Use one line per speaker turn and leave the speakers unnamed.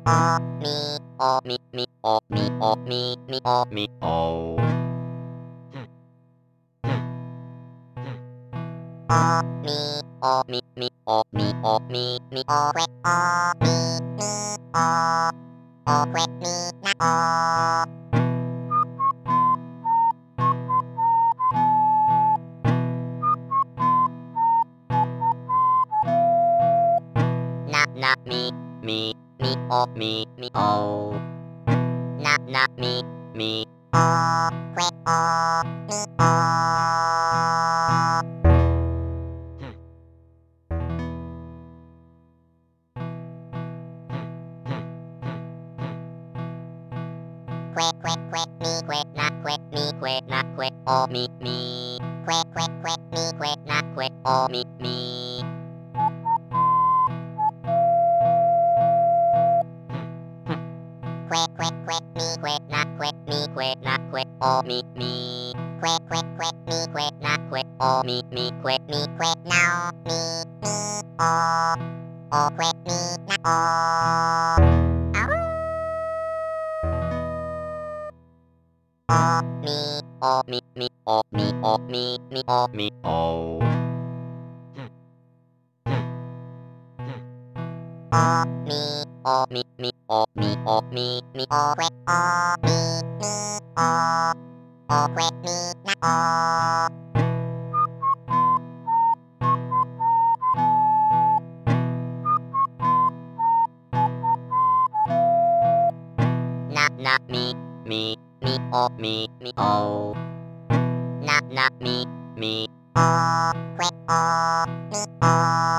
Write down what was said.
มีโอมีโอมีโอมีโอมีโอโอมีโอมีโอมีโอมีโอเควโอมีโอโอเควมีนะโอนะมีโอมีโอนะมีโอเควโอมีโอเควมีเควนะเควมีเควนะเควโอมีเควมีเควนะเควโอมีมีเควนะเควมีเควนะเควโอมีเควมีเควนะเควโอมีเควมีเควนามีโอโอเควมีนะโอเอาโอมีโอมีโอมีโอมีโอมีโอโอมีโอมีโอมีโอมีโอเควโอมีโอโอเควมีนะโอนะมีโอมีโอนะมีโอเควโอมีโอ